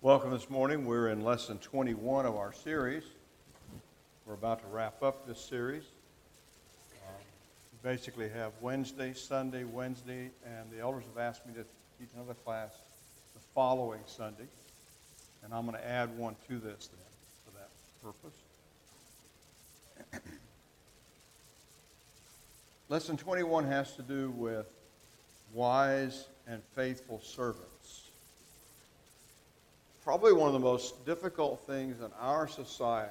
Welcome this morning. We're in lesson 21 of our series. We're about to wrap up this series. We basically have Wednesday, Sunday, Wednesday, and the elders have asked me to teach another class the following Sunday. And I'm going to add one to this then for that purpose. Lesson 21 has to do with wise and faithful servants. Probably one of the most difficult things in our society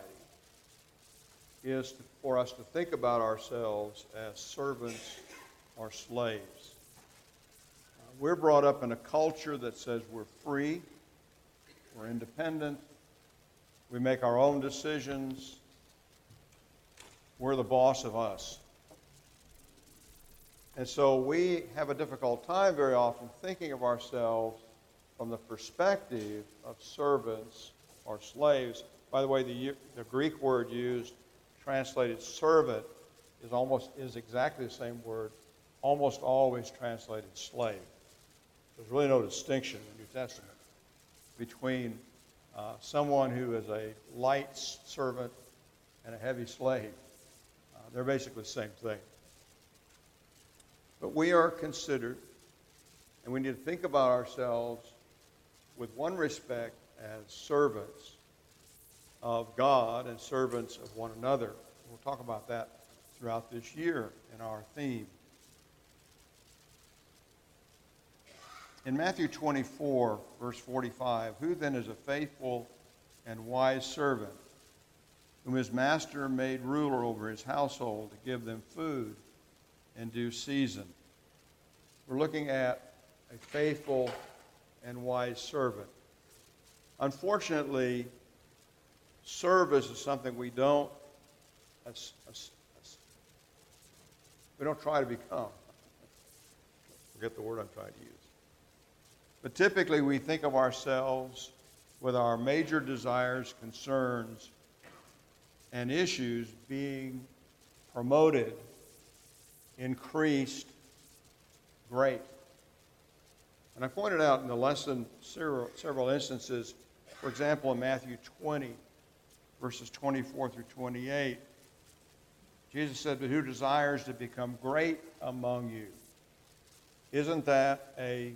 is for us to think about ourselves as servants or slaves. We're brought up in a culture that says we're free, we're independent, we make our own decisions, we're the boss of us. And so we have a difficult time very often thinking of ourselves from the perspective of servants or slaves. By the way, the Greek word used, translated servant, is exactly the same word, almost always translated slave. There's really no distinction in the New Testament between someone who is a light servant and a heavy slave. They're basically the same thing. But we are considered, and we need to think about ourselves with one respect as servants of God and servants of one another. We'll talk about that throughout this year in our theme. In Matthew 24, verse 45, who then is a faithful and wise servant, whom his master made ruler over his household to give them food in due season? We're looking at a faithful and wise servant. Unfortunately, service is something we don't try to become. Forget the word I'm trying to use. But typically we think of ourselves with our major desires, concerns, and issues being promoted, increased, great. And I pointed out in the lesson several instances, for example, in Matthew 20, verses 24 through 28, Jesus said, but who desires to become great among you? Isn't that a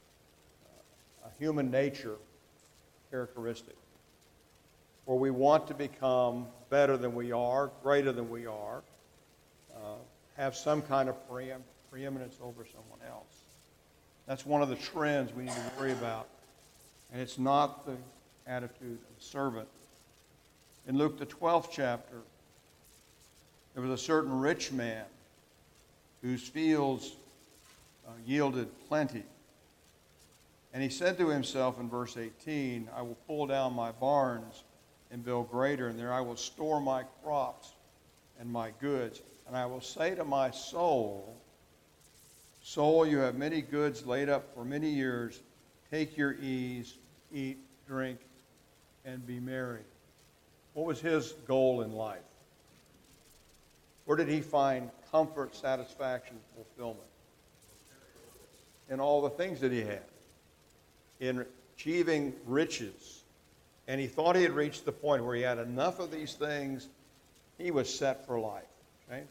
human nature characteristic? Where we want to become better than we are, greater than we are, have some kind of preeminence over someone else. That's one of the trends we need to worry about. And it's not the attitude of the servant. In Luke, the 12th chapter, there was a certain rich man whose fields yielded plenty. And he said to himself in verse 18, I will pull down my barns and build greater, and there I will store my crops and my goods. And I will say to my soul, soul, you have many goods laid up for many years. Take your ease, eat, drink, and be merry. What was his goal in life? Where did he find comfort, satisfaction, fulfillment? In all the things that he had. In achieving riches. And he thought he had reached the point where he had enough of these things, he was set for life. Okay?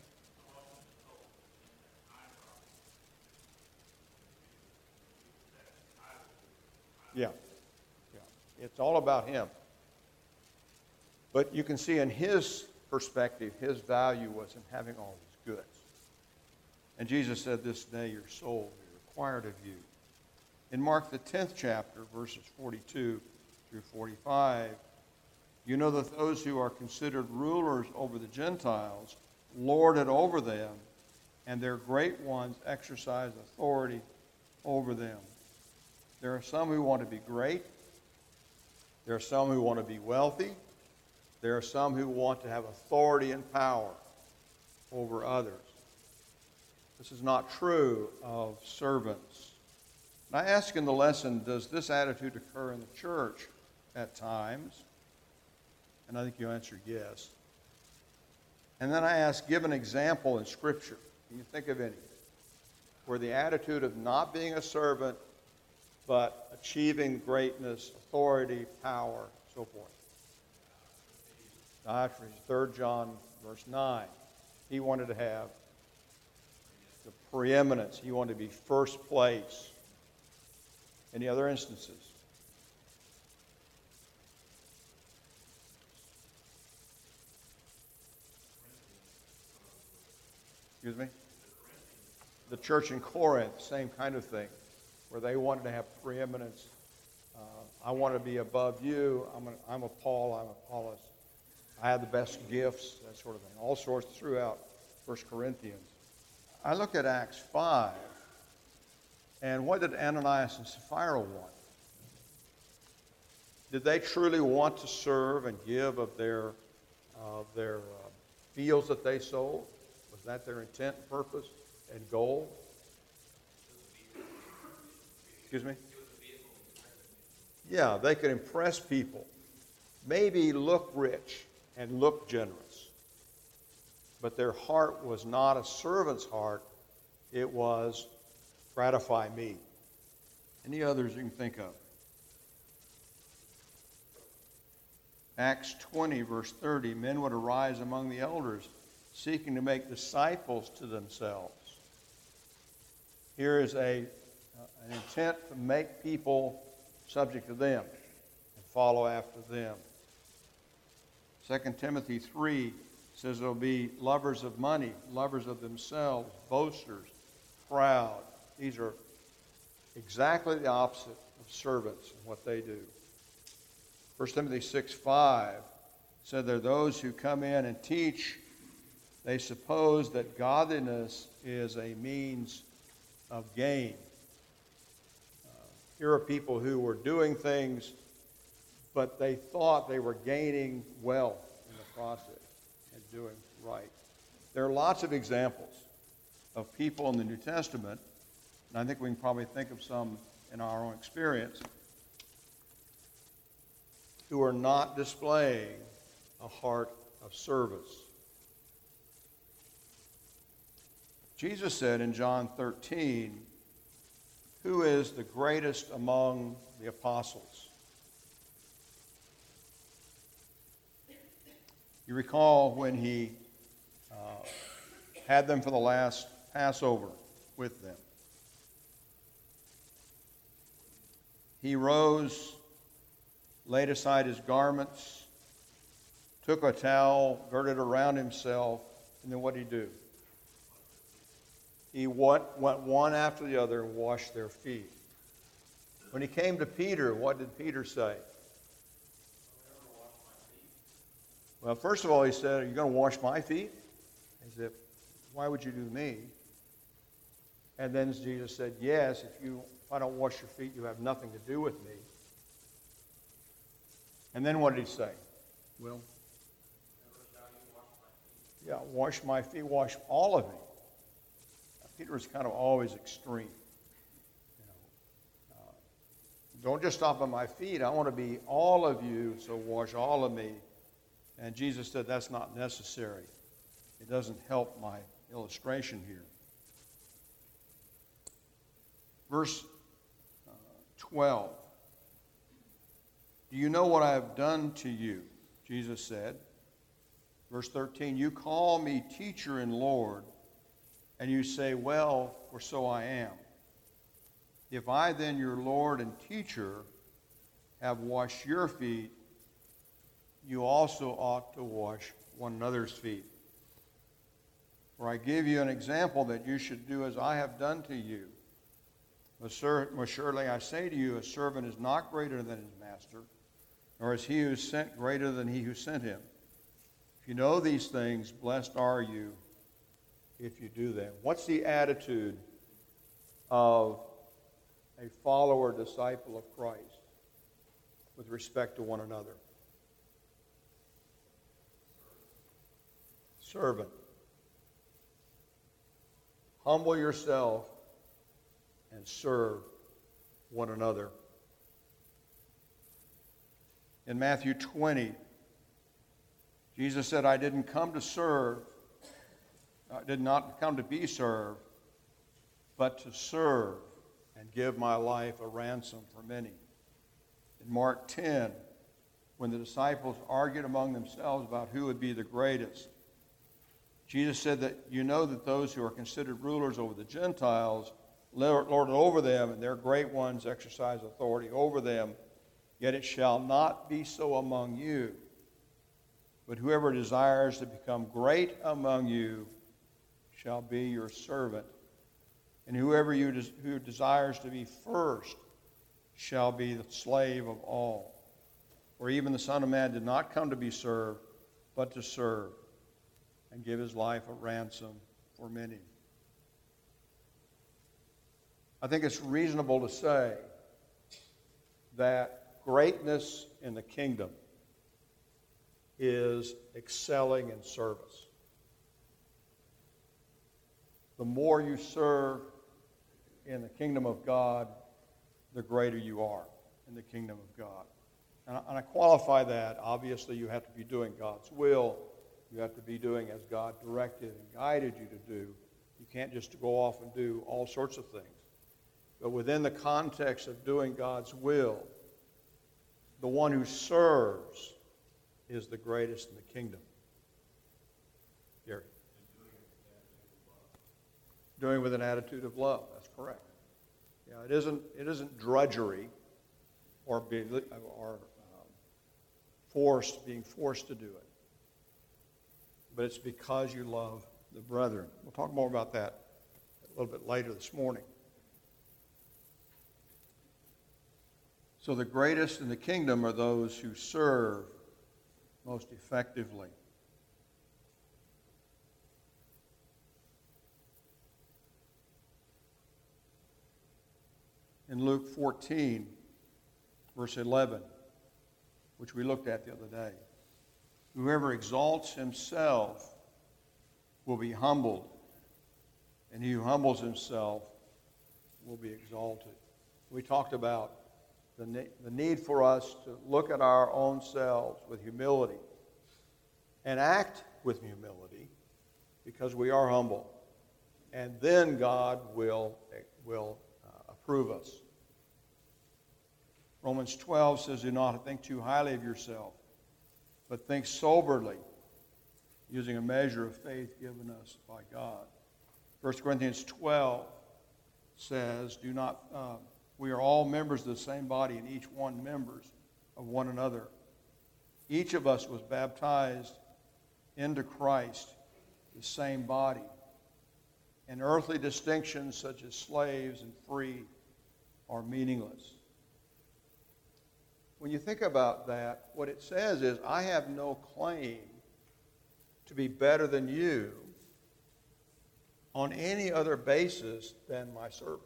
Yeah. It's all about him. But you can see in his perspective, his value was in having all these goods. And Jesus said, this day your soul will be required of you. In Mark, the 10th chapter, verses 42 through 45, you know that those who are considered rulers over the Gentiles lord it over them, and their great ones exercise authority over them. There are some who want to be great. There are some who want to be wealthy. There are some who want to have authority and power over others. This is not true of servants. And I ask in the lesson, does this attitude occur in the church at times? And I think you answered yes. And then I ask, give an example in Scripture. Can you think of any? Where the attitude of not being a servant but achieving greatness, authority, power, so forth. Diotrephes, 3 John verse 9. He wanted to have the preeminence. He wanted to be first place. Any other instances? Excuse me? The church in Corinth, same kind of thing, where they wanted to have preeminence. I want to be above you. I'm a Paul. I'm a Apollos. I have the best gifts, that sort of thing. All sorts throughout 1 Corinthians. I look at Acts 5, and what did Ananias and Sapphira want? Did they truly want to serve and give of their fields that they sold? Was that their intent and purpose and goal? Excuse me? Yeah, they could impress people. Maybe look rich and look generous. But their heart was not a servant's heart. It was gratify me. Any others you can think of? Acts 20, verse 30, men would arise among the elders, seeking to make disciples to themselves. Here is an intent to make people subject to them and follow after them. 2 Timothy 3 says they'll be lovers of money, lovers of themselves, boasters, proud. These are exactly the opposite of servants and what they do. 1 Timothy 6:5 said they're those who come in and teach. They suppose that godliness is a means of gain. Here are people who were doing things, but they thought they were gaining wealth in the process and doing right. There are lots of examples of people in the New Testament, and I think we can probably think of some in our own experience, who are not displaying a heart of service. Jesus said in John 13, who is the greatest among the apostles? You recall when he had them for the last Passover with them. He rose, laid aside his garments, took a towel, girded around himself, and then what did he do? He went one after the other and washed their feet. When he came to Peter, what did Peter say? Well, first of all, he said, are you going to wash my feet? As if, why would you do me? And then Jesus said, yes, if I don't wash your feet, you have nothing to do with me. And then what did he say? Well, yeah, wash my feet, wash all of me. Peter was kind of always extreme. Don't just stop at my feet. I want to be all of you, so wash all of me. And Jesus said that's not necessary. It doesn't help my illustration here. Verse 12. Do you know what I have done to you? Jesus said. Verse 13. You call me teacher and Lord, and you say, well, for so I am. If I then, your Lord and teacher, have washed your feet, you also ought to wash one another's feet. For I give you an example that you should do as I have done to you. Most surely I say to you, a servant is not greater than his master, nor is he who is sent greater than he who sent him. If you know these things, blessed are you if you do them. What's the attitude of a follower, disciple of Christ with respect to one another? Servant. Humble yourself and serve one another. In Matthew 20, Jesus said, I didn't come to serve, I did not come to be served, but to serve and give my life a ransom for many. In Mark 10, when the disciples argued among themselves about who would be the greatest, Jesus said that you know that those who are considered rulers over the Gentiles lord it over them, and their great ones exercise authority over them. Yet it shall not be so among you. But whoever desires to become great among you shall be your servant. And whoever who desires to be first shall be the slave of all. For even the Son of Man did not come to be served, but to serve, and give his life a ransom for many. I think it's reasonable to say that greatness in the kingdom is excelling in service. The more you serve in the kingdom of God, the greater you are in the kingdom of God. And I qualify that. Obviously, you have to be doing God's will. You have to be doing as God directed and guided you to do. You can't just go off and do all sorts of things. But within the context of doing God's will, the one who serves is the greatest in the kingdom. Gary? Doing with an attitude of love. That's correct. Yeah, it isn't drudgery or being forced to do it. But it's because you love the brethren. We'll talk more about that a little bit later this morning. So the greatest in the kingdom are those who serve most effectively. In Luke 14, verse 11, which we looked at the other day, whoever exalts himself will be humbled, and he who humbles himself will be exalted. We talked about the need for us to look at our own selves with humility and act with humility because we are humble. And then God will approve us. Romans 12 says, do not think too highly of yourself, but think soberly, using a measure of faith given us by God. 1 Corinthians 12 says, we are all members of the same body, and each one members of one another. Each of us was baptized into Christ, the same body. And earthly distinctions such as slaves and free are meaningless. When you think about that, what it says is, I have no claim to be better than you on any other basis than my service.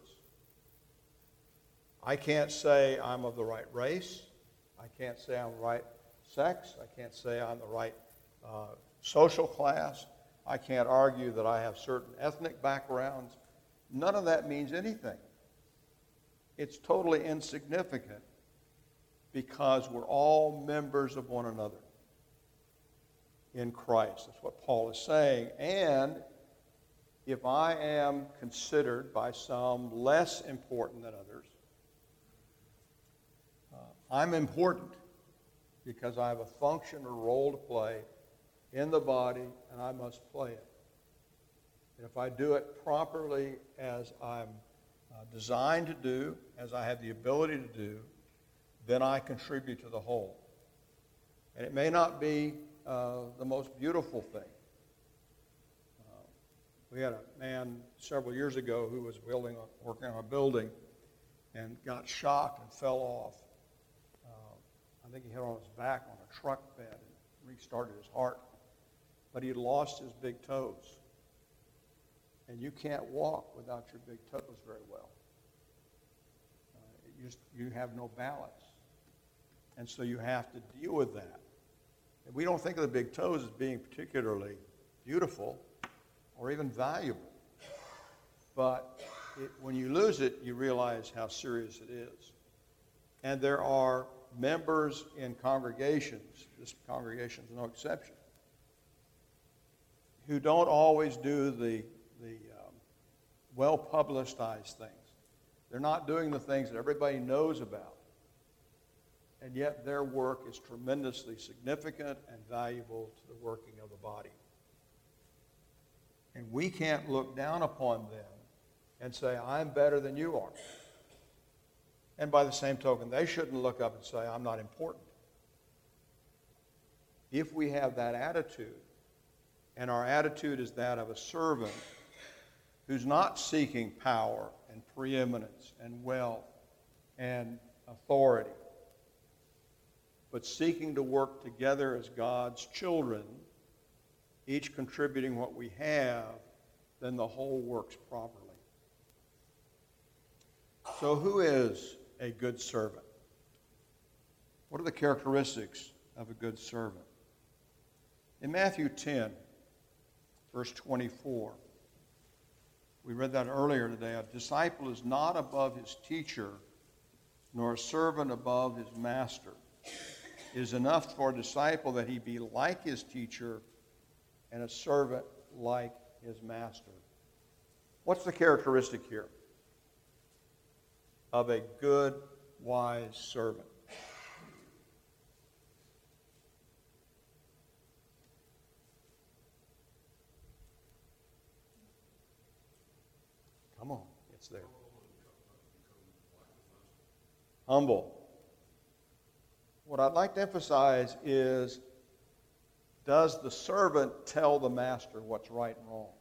I can't say I'm of the right race. I can't say I'm the right sex. I can't say I'm the right social class. I can't argue that I have certain ethnic backgrounds. None of that means anything. It's totally insignificant because we're all members of one another in Christ. That's what Paul is saying. And if I am considered by some less important than others, I'm important because I have a function or role to play in the body, and I must play it. And if I do it properly as I'm designed to do, as I have the ability to do, then I contribute to the whole. And it may not be the most beautiful thing. We had a man several years ago who was working on a building and got shocked and fell off. I think he hit on his back on a truck bed and restarted his heart. But he had lost his big toes. And you can't walk without your big toes very well. You have no balance. And so you have to deal with that. And we don't think of the big toes as being particularly beautiful or even valuable. But when you lose it, you realize how serious it is. And there are members in congregations, this congregation is no exception, who don't always do the well-publicized things They're not doing the things that everybody knows about. And yet their work is tremendously significant and valuable to the working of the body. And we can't look down upon them and say, I'm better than you are. And by the same token, they shouldn't look up and say, I'm not important. If we have that attitude, and our attitude is that of a servant who's not seeking power and preeminence and wealth and authority, but seeking to work together as God's children, each contributing what we have, then the whole works properly. So who is a good servant? What are the characteristics of a good servant? In Matthew 10, verse 24, we read that earlier today. A disciple is not above his teacher, nor a servant above his master. It is enough for a disciple that he be like his teacher and a servant like his master. What's the characteristic here of a good, wise servant? Come on, it's there. Humble. What I'd like to emphasize is, does the servant tell the master what's right and wrong?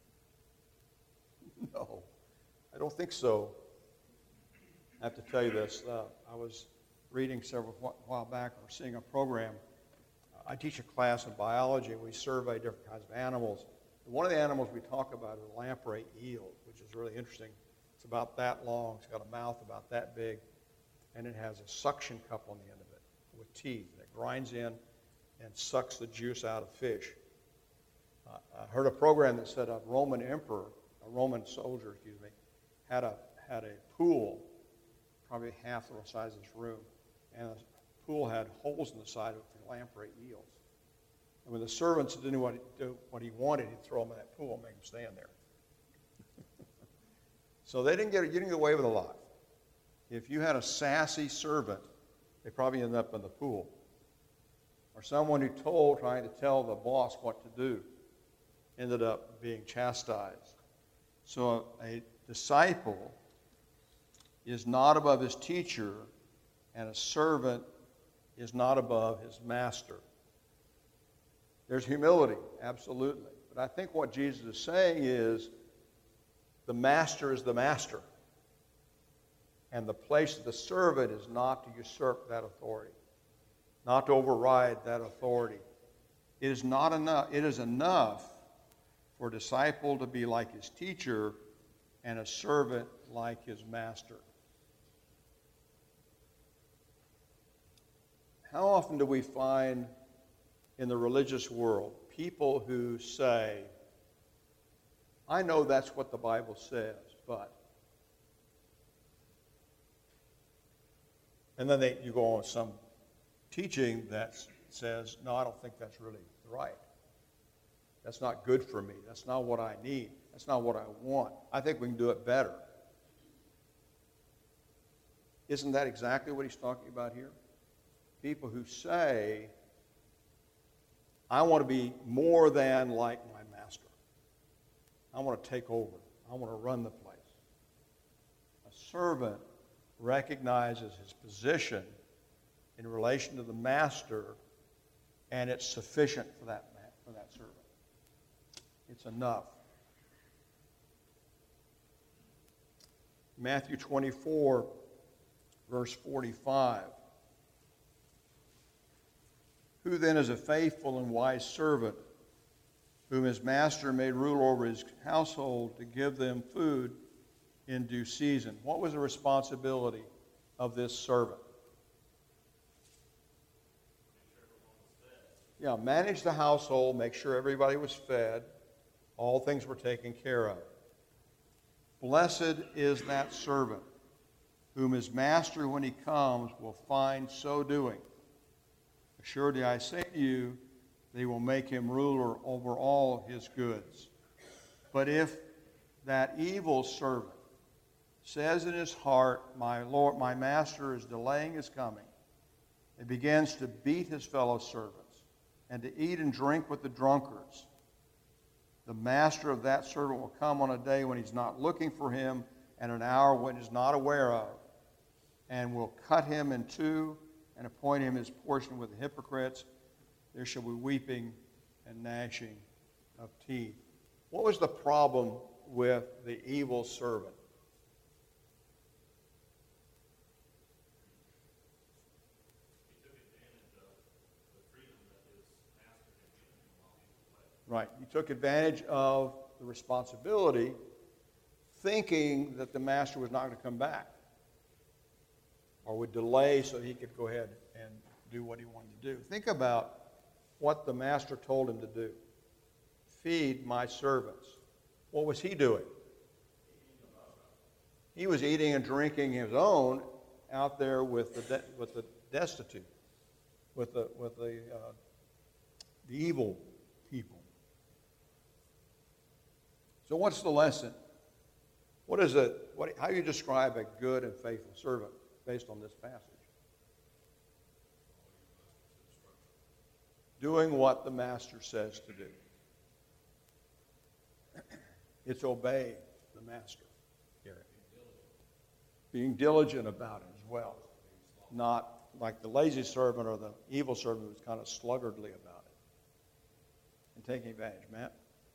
No, I don't think so. I have to tell you this. I was reading several while back, or seeing a program. I teach a class in biology, and we survey different kinds of animals. One of the animals we talk about is a lamprey eel, which is really interesting. It's about that long. It's got a mouth about that big, and it has a suction cup on the end of it with teeth that grinds in and sucks the juice out of fish. I heard a program that said a Roman soldier, had a pool, probably half the size of this room, and the pool had holes in the side of it for lamprey eels. And when the servants didn't do what he wanted, he'd throw them in that pool and make them stand there. So they didn't get away with a lot. If you had a sassy servant, they probably ended up in the pool. Or someone who trying to tell the boss what to do, ended up being chastised. So a disciple is not above his teacher, and a servant is not above his master. There's humility, absolutely. But I think what Jesus is saying is the master is the master. And the place of the servant is not to usurp that authority, not to override that authority. It is not enough. It is enough for a disciple to be like his teacher and a servant like his master. How often do we find in the religious world people who say, I know that's what the Bible says, but... And then you go on some teaching that says, no, I don't think that's really right. That's not good for me. That's not what I need. That's not what I want. I think we can do it better. Isn't that exactly what he's talking about here? People who say, I want to be more than like my master. I want to take over. I want to run the place. A servant recognizes his position in relation to the master, and it's sufficient for that servant. It's enough. Matthew 24, verse 45. Who then is a faithful and wise servant, whom his master made ruler over his household to give them food in due season? What was the responsibility of this servant? Yeah, manage the household, make sure everybody was fed, all things were taken care of. Blessed is that servant, whom his master, when he comes, will find so doing. Assuredly, I say to you, they will make him ruler over all his goods. But if that evil servant says in his heart, my Lord, my master is delaying his coming, and begins to beat his fellow servants and to eat and drink with the drunkards, the master of that servant will come on a day when he's not looking for him and an hour when he's not aware of, and will cut him in two and appoint him his portion with the hypocrites. There shall be weeping and gnashing of teeth. What was the problem with the evil servant? Right. He took advantage of the responsibility, thinking that the master was not going to come back or would delay so he could go ahead and do what he wanted to do. Think about what the master told him to do. Feed my servants. What was he doing? He was eating and drinking his own out there with the destitute, with the evil people. So what's the lesson? How do you describe a good and faithful servant based on this passage? Doing what the master says to do. It's obeying the master. Being diligent about it as well. Not like the lazy servant or the evil servant who's kind of sluggardly about it. And taking advantage. Matt?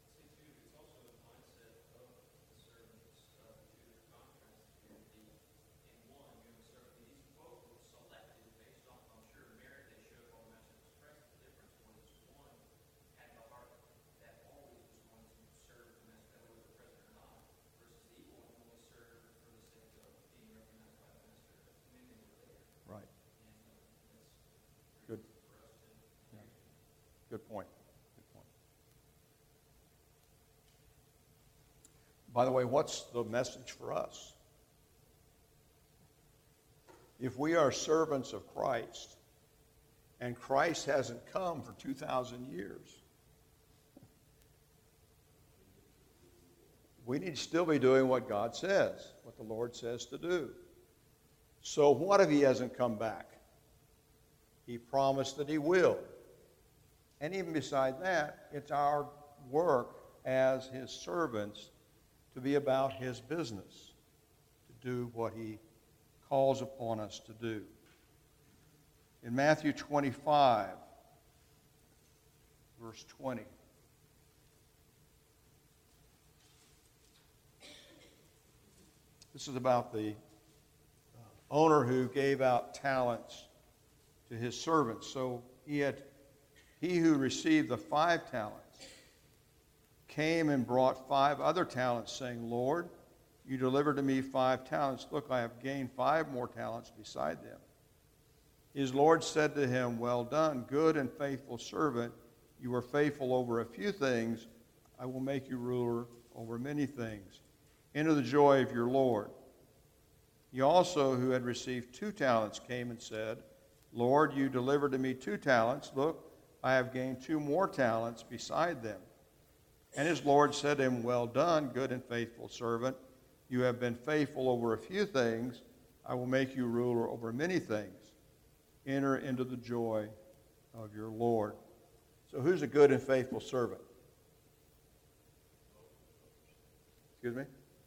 Good point. Good point. By the way, what's the message for us? If we are servants of Christ, and Christ hasn't come for 2,000 years, we need to still be doing what God says, what the Lord says to do. So what if he hasn't come back? He promised that he will. And even beside that, it's our work as his servants to be about his business, to do what he calls upon us to do. In Matthew 25, verse 20, this is about the owner who gave out talents to his servants. So he who received the 5 talents came and brought 5 other talents, saying, Lord, you delivered to me 5 talents. Look, I have gained 5 more talents beside them. His Lord said to him, well done, good and faithful servant. You were faithful over a few things. I will make you ruler over many things. Enter the joy of your Lord. He also, who had received 2 talents, came and said, Lord, you delivered to me 2 talents. Look, I have gained 2 more talents beside them. And his Lord said to him, well done, good and faithful servant. You have been faithful over a few things. I will make you ruler over many things. Enter into the joy of your Lord. So who's a good and faithful servant? Excuse me?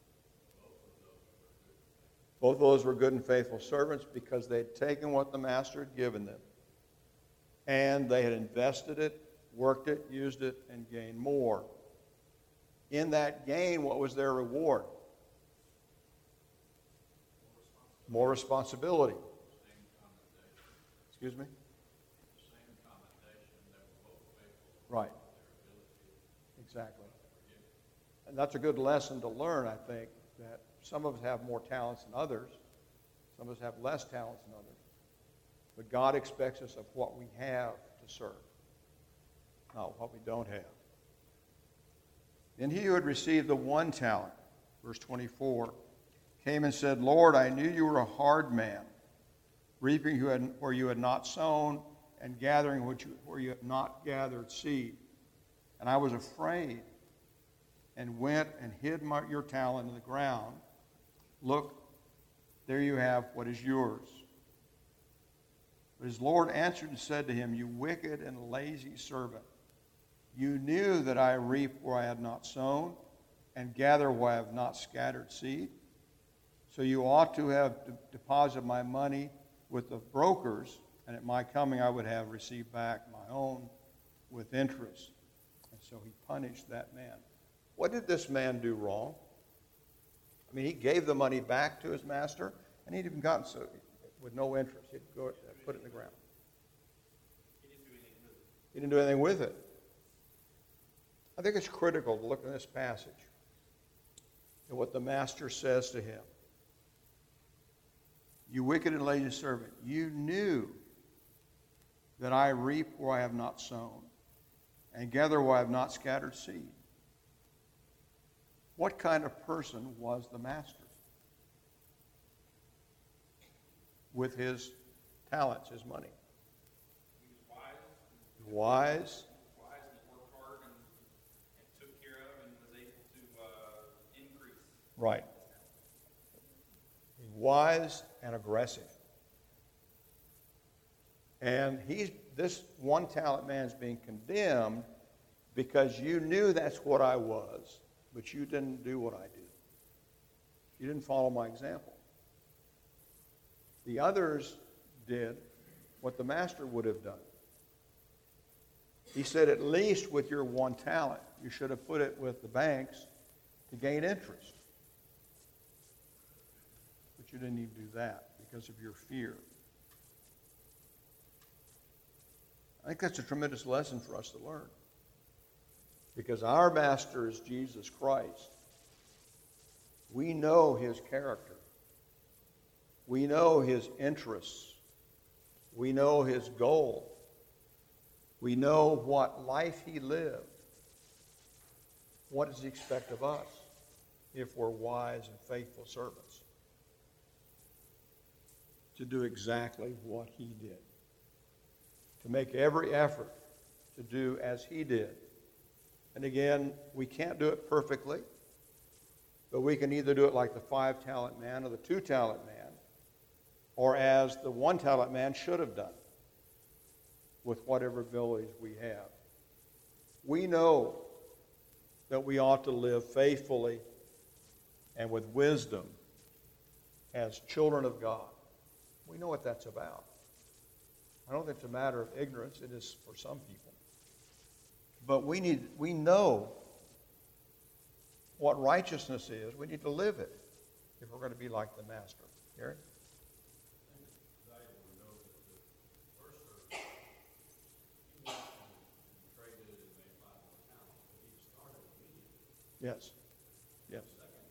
Both of those were good and faithful servants because they had taken what the master had given them. And they had invested it, worked it, used it, and gained more. In that gain, what was their reward? More responsibility. Excuse me? Right. Exactly. And that's a good lesson to learn, I think, that some of us have more talents than others. Some of us have less talents than others. But God expects us of what we have to serve, not what we don't have. Then he who had received the 1 talent, verse 24, came and said, Lord, I knew you were a hard man, reaping where you had not sown, and gathering where you had not gathered seed. And I was afraid, and went and hid your talent in the ground. Look, there you have what is yours. But his Lord answered and said to him, You wicked and lazy servant, you knew that I reap where I had not sown, and gather where I have not scattered seed. So you ought to have deposited my money with the brokers, and at my coming I would have received back my own with interest. And so he punished that man. What did this man do wrong? I mean, he gave the money back to his master, and he'd even gotten so with no interest. He'd go put it in the ground. He didn't do anything with it. I think it's critical to look at this passage and what the master says to him. You wicked and lazy servant, you knew that I reap where I have not sown, and gather where I have not scattered seed. What kind of person was the master with his talents, his money? He was Wise. wise, and he worked hard and took care of and was able to increase. Right. Wise and aggressive. And this one talent man is being condemned because you knew that's what I was, but you didn't do what I did. You didn't follow my example. The others did what the master would have done. He said, at least with your one talent, you should have put it with the banks to gain interest. But you didn't even do that because of your fear. I think that's a tremendous lesson for us to learn. Because our master is Jesus Christ. We know his character. We know his interests. We know his goal. We know what life he lived. What does he expect of us if we're wise and faithful servants? To do exactly what he did. To make every effort to do as he did. And again, we can't do it perfectly, but we can either do it like the 5-talent man or the 2-talent man, or as the 1-talent man should have done with whatever abilities we have. We know that we ought to live faithfully and with wisdom as children of God. We know what that's about. I don't think it's a matter of ignorance. It is for some people. But we know what righteousness is. We need to live it if we're going to be like the master. Gary? Yes. Yes.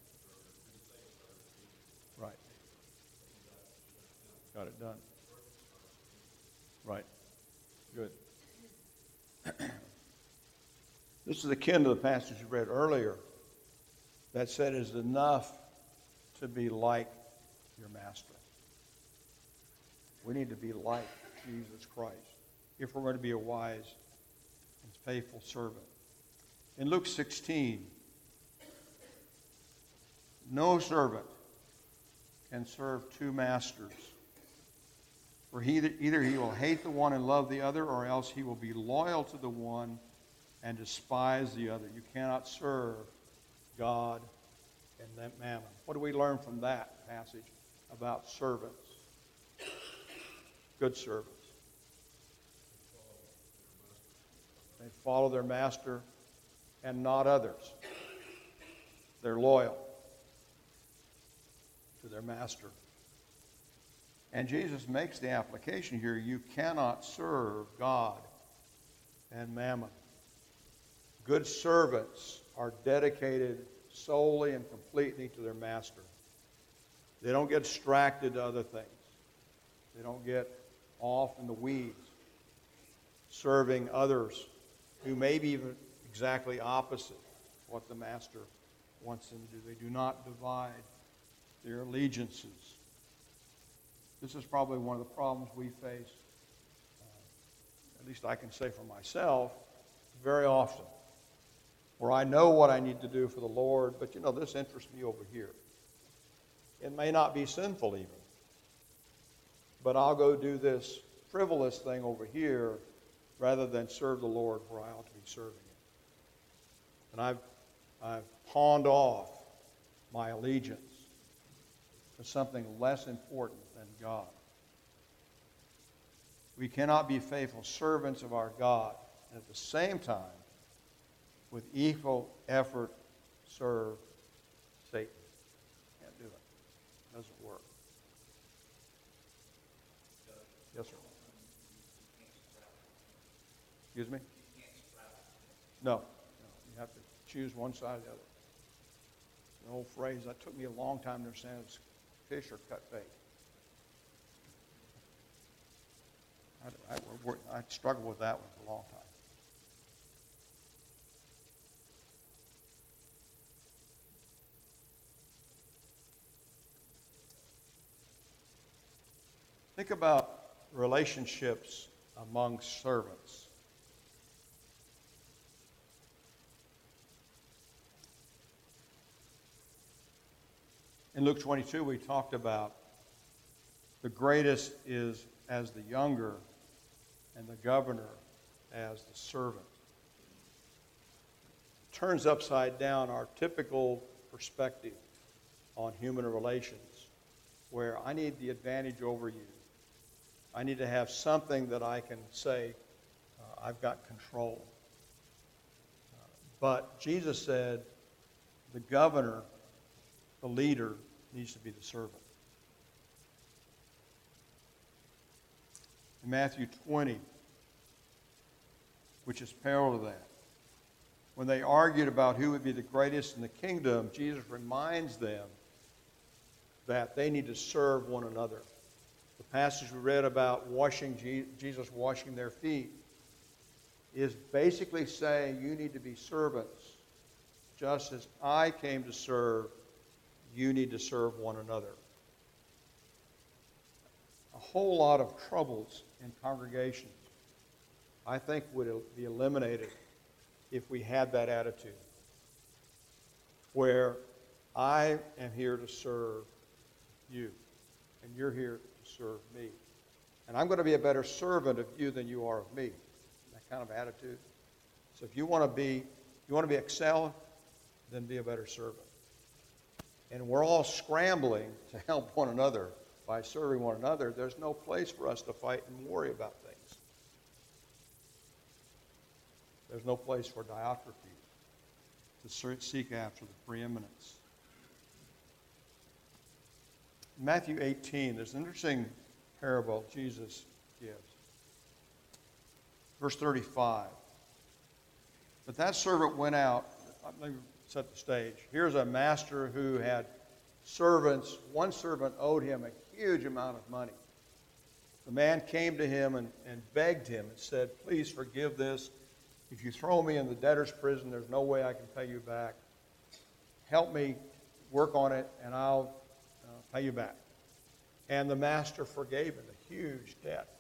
Right. Got it done. Right. Good. This is akin to the passage you read earlier that said it is enough to be like your master. We need to be like Jesus Christ if we're going to be a wise and faithful servant. In Luke 16, no servant can serve two masters. For either he will hate the one and love the other, or else he will be loyal to the one and despise the other. You cannot serve God and that mammon. What do we learn from that passage about servants? Good servants. They follow their master and not others. They're loyal to their master. And Jesus makes the application here, you cannot serve God and mammon. Good servants are dedicated solely and completely to their master. They don't get distracted to other things. They don't get off in the weeds, serving others who may be even exactly opposite what the master wants them to do. They do not divide their allegiances. This is probably one of the problems we face, at least I can say for myself, very often, where I know what I need to do for the Lord, but this interests me over here. It may not be sinful even. But I'll go do this frivolous thing over here rather than serve the Lord where I ought to be serving Him. And I've pawned off my allegiance to something less important than God. We cannot be faithful servants of our God and at the same time, with equal effort, serve Satan. Can't do it. It doesn't work. Yes, sir. Excuse me? No. You have to choose one side or the other. An old phrase that took me a long time to understand is fish or cut bait. I struggled with that one for a long time. Think about relationships among servants. In Luke 22, we talked about the greatest is as the younger and the governor as the servant. Turns upside down our typical perspective on human relations, where I need the advantage over you. I need to have something that I can say, I've got control. But Jesus said the governor, the leader, needs to be the servant. In Matthew 20, which is parallel to that, when they argued about who would be the greatest in the kingdom, Jesus reminds them that they need to serve one another. The passage we read about Jesus washing their feet is basically saying you need to be servants. Just as I came to serve, you need to serve one another. A whole lot of troubles in congregations, I think, would be eliminated if we had that attitude, where I am here to serve you, and you're here to serve me. And I'm going to be a better servant of you than you are of me. That kind of attitude. So if you want to be excel, then be a better servant. And we're all scrambling to help one another by serving one another. There's no place for us to fight and worry about things. There's no place for Diotrephes to seek after the preeminence. In Matthew 18, there's an interesting parable Jesus gives. Verse 35. But that servant went out. Let me set the stage. Here's a master who had servants. One servant owed him a huge amount of money. The man came to him and begged him and said, please forgive this. If you throw me in the debtor's prison, there's no way I can pay you back. Help me work on it, and I'll pay you back. And the master forgave him a huge debt.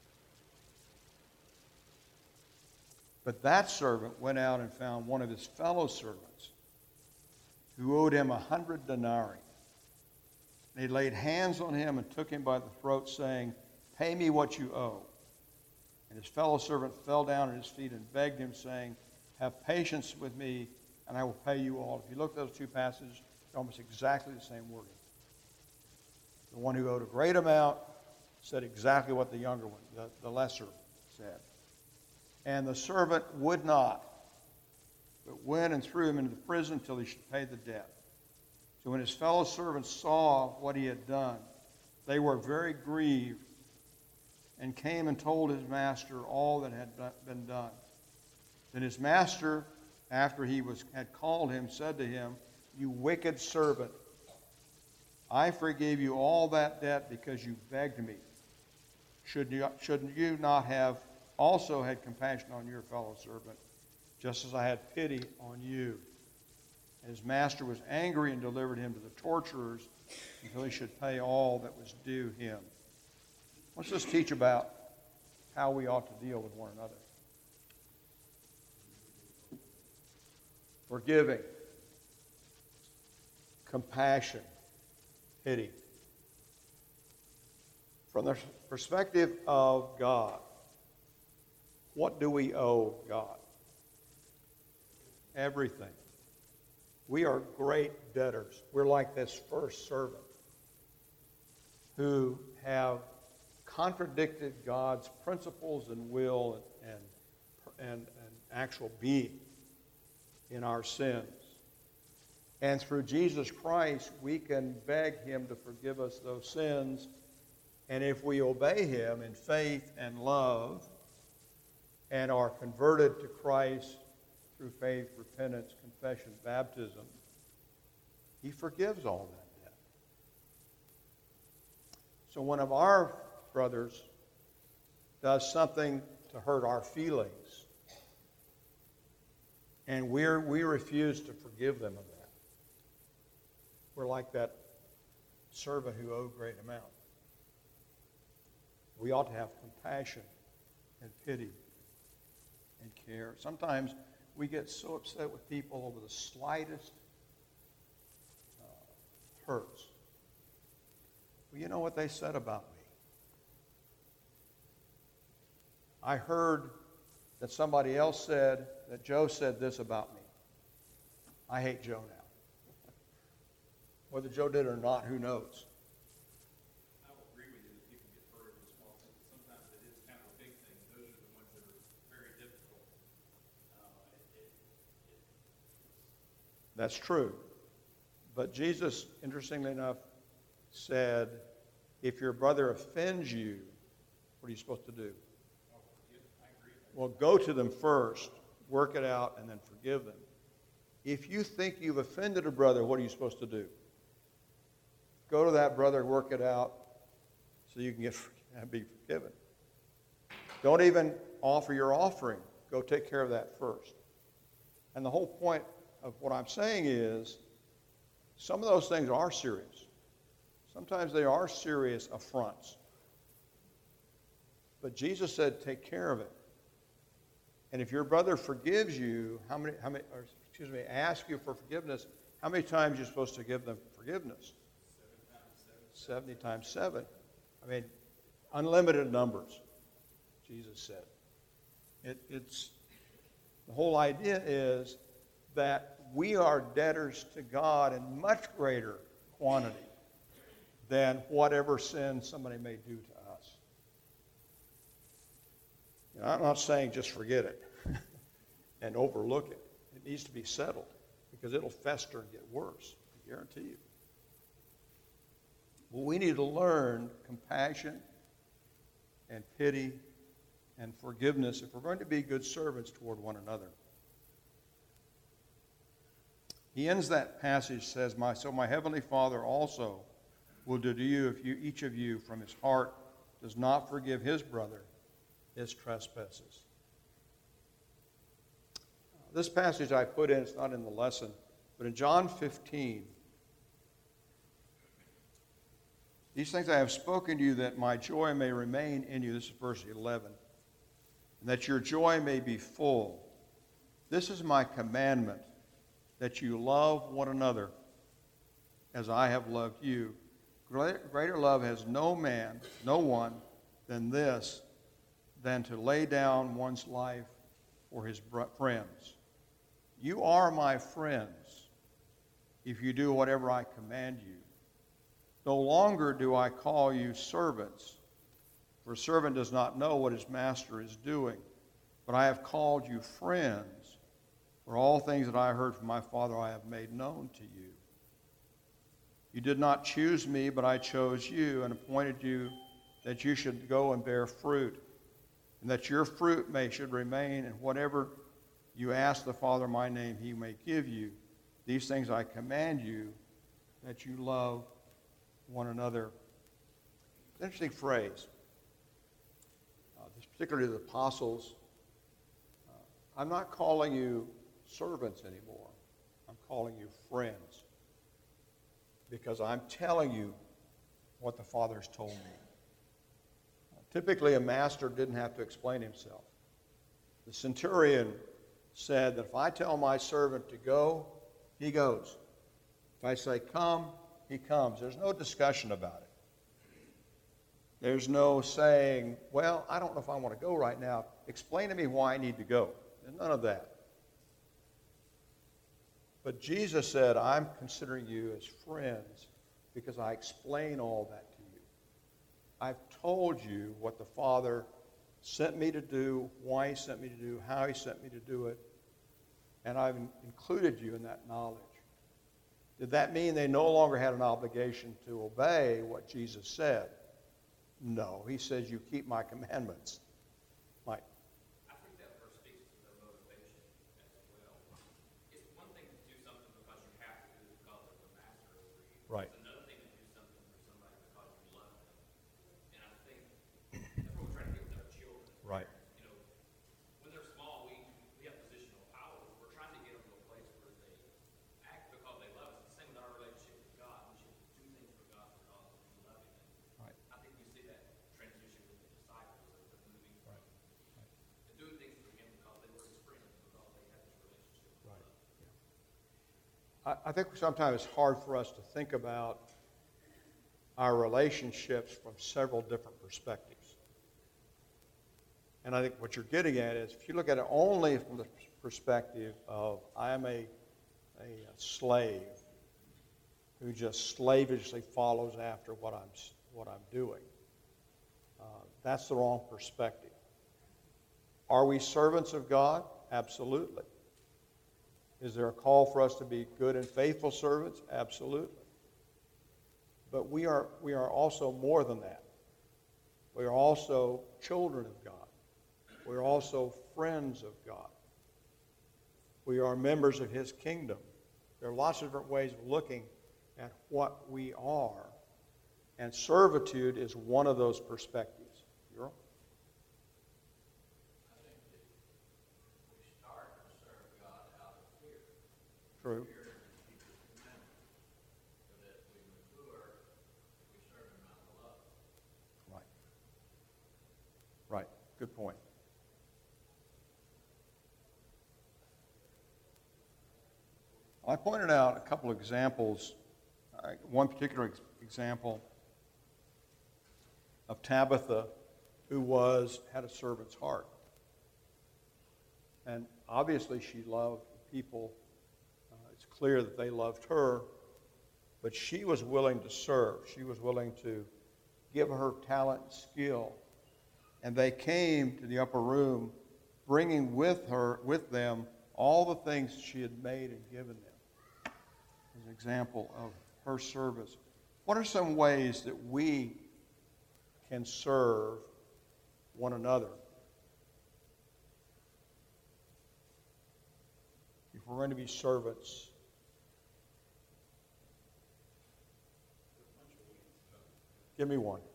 But that servant went out and found one of his fellow servants who owed him 100 denarii. And he laid hands on him and took him by the throat, saying, pay me what you owe. And his fellow servant fell down at his feet and begged him, saying, have patience with me, and I will pay you all. If you look at those two passages, they're almost exactly the same wording. The one who owed a great amount said exactly what the younger one, the lesser, said. And the servant would not, but went and threw him into the prison till he should pay the debt. So when his fellow servants saw what he had done, they were very grieved and came and told his master all that had been done. Then his master, after he had called him, said to him, you wicked servant, I forgave you all that debt because you begged me. Shouldn't you not have also had compassion on your fellow servant, just as I had pity on you? And his master was angry and delivered him to the torturers until he should pay all that was due him. What's this teach about how we ought to deal with one another? Forgiving, compassion, pity. From the perspective of God, what do we owe God? Everything. We are great debtors. We're like this first servant who have contradicted God's principles and will and actual being in our sins. And through Jesus Christ, we can beg him to forgive us those sins. And if we obey him in faith and love and are converted to Christ through faith, repentance, confession, baptism, he forgives all that debt. So one of our brothers does something to hurt our feelings, and we refuse to forgive them of that. We're like that servant who owed great amount. We ought to have compassion and pity and care. Sometimes we get so upset with people over the slightest hurts. Well, you know what they said about me? I heard that somebody else said that Joe said this about me. I hate Joe now. Whether Joe did or not, who knows? I will agree with you that people get hurt over small things. Sometimes it is kind of a big thing. Those are the ones that are very difficult. That's true. But Jesus, interestingly enough, said, if your brother offends you, what are you supposed to do? I agree. Well, go to them first, work it out, and then forgive them. If you think you've offended a brother, what are you supposed to do? Go to that brother, work it out, so you can be forgiven. Don't even offer your offering. Go take care of that first. And the whole point of what I'm saying is, some of those things are serious. Sometimes they are serious affronts. But Jesus said, take care of it. And if your brother forgives you, ask you for forgiveness, how many times are you supposed to give them forgiveness? 70 times 7. I mean, unlimited numbers, Jesus said. It's the whole idea is that we are debtors to God in much greater quantity than whatever sin somebody may do to us. You know, I'm not saying just forget it and overlook it. It needs to be settled because it'll fester and get worse, I guarantee you. Well, we need to learn compassion and pity and forgiveness if we're going to be good servants toward one another. He ends that passage, says, so my heavenly Father also will do to you if each of you from his heart does not forgive his brother his trespasses. This passage I put in, it's not in the lesson, but in John 15, these things I have spoken to you that my joy may remain in you. This is verse 11. And that your joy may be full. This is my commandment, that you love one another as I have loved you. Greater love has no one than this, than to lay down one's life for his friends. You are my friends if you do whatever I command you. No longer do I call you servants, for a servant does not know what his master is doing. But I have called you friends, for all things that I heard from my Father I have made known to you. You did not choose me, but I chose you and appointed you that you should go and bear fruit, and that your fruit should remain, and whatever you ask the Father in my name, he may give you. These things I command you, that you love one another. It's an interesting phrase. Particularly the apostles. I'm not calling you servants anymore. I'm calling you friends. Because I'm telling you what the Father's told me. Typically, a master didn't have to explain himself. The centurion said that if I tell my servant to go, he goes. If I say come, he comes. There's no discussion about it. There's no saying, well, I don't know if I want to go right now. Explain to me why I need to go. There's none of that. But Jesus said, I'm considering you as friends because I explain all that to you. I've told you what the Father sent me to do, why he sent me to do, how he sent me to do it, and I've included you in that knowledge. Did that mean they no longer had an obligation to obey what Jesus said? No. He says, you keep my commandments. Mike. I think that verse speaks to their motivation as well. It's one thing to do something because you have to do it because of the master agreed. Right. It's another thing to do something for somebody because you love them. And I think that's what we're trying to get with our children. Right. You know, when they're small, we have positional power. We're trying to get them to a place where they act because they love us. It's the same with our relationship with God. We should do things for God because we love Him. Right. I think we see that transition with the disciples as they're moving from doing things for Him because they were His friends, because they had this relationship with Right. love. I think sometimes it's hard for us to think about our relationships from several different perspectives. And I think what you're getting at is if you look at it only from the perspective of I am a slave who just slavishly follows after what I'm doing, that's the wrong perspective. Are we servants of God? Absolutely. Is there a call for us to be good and faithful servants? Absolutely. But we are also more than that. We are also children of God. We are also friends of God. We are members of His kingdom. There are lots of different ways of looking at what we are, and servitude is one of those perspectives. Earl? I think that we start to serve God out of fear. True. Fear to keep His commandments. But as we mature, we serve Him out of love. Right. Right. Good point. I pointed out a couple of examples. One particular example of Tabitha, who had a servant's heart. And obviously she loved people. It's clear that they loved her, but she was willing to serve. She was willing to give her talent and skill. And they came to the upper room, bringing with them all the things she had made and given them. As an example of her service. What are some ways that we can serve one another? If we're going to be servants. Give me one.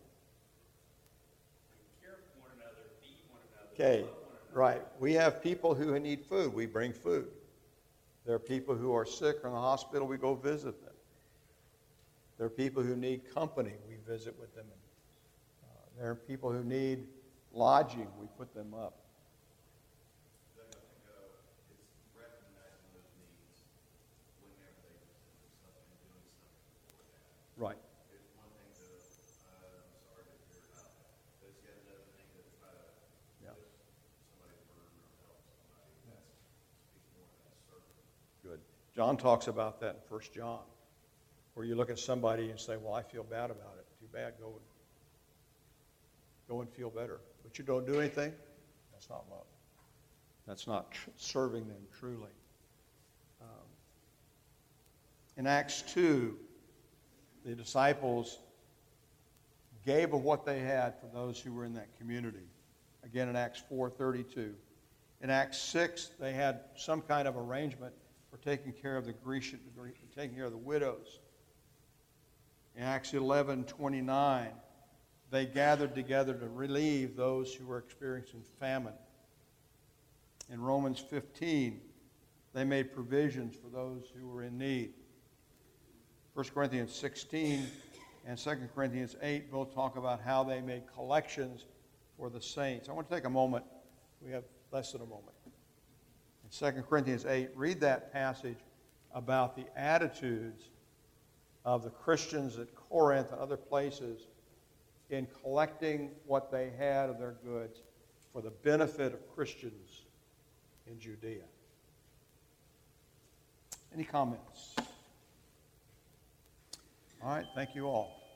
Care for one another, feed one another, Okay, love one another. right. We have people who need food. We bring food. There are people who are sick or in the hospital. We go visit them. There are people who need company. We visit with them. There are people who need lodging. We put them up. I think it's recognizing those needs whenever they present themselves and doing something for that. Right. It's one thing to, I'm sorry to hear about that, but it's yet another thing to try to Yeah. lift somebody's burden or help somebody. That speaks more to that service. Good. John talks about that in 1 John, where you look at somebody and say, well, I feel bad about it. Too bad. Go and feel better. But you don't do anything? That's not love. That's not serving them truly. In Acts 2, the disciples gave of what they had for those who were in that community. Again, in Acts 4:32. In Acts 6, they had some kind of arrangement for taking care of taking care of the widows. In Acts 11:29, they gathered together to relieve those who were experiencing famine. In Romans 15, they made provisions for those who were in need. 1 Corinthians 16 and 2 Corinthians 8 both talk about how they made collections for the saints. I want to take a moment. We have less than a moment. In 2 Corinthians 8, read that passage about the attitudes of the Christians at Corinth and other places in collecting what they had of their goods for the benefit of Christians in Judea. Any comments? All right, thank you all.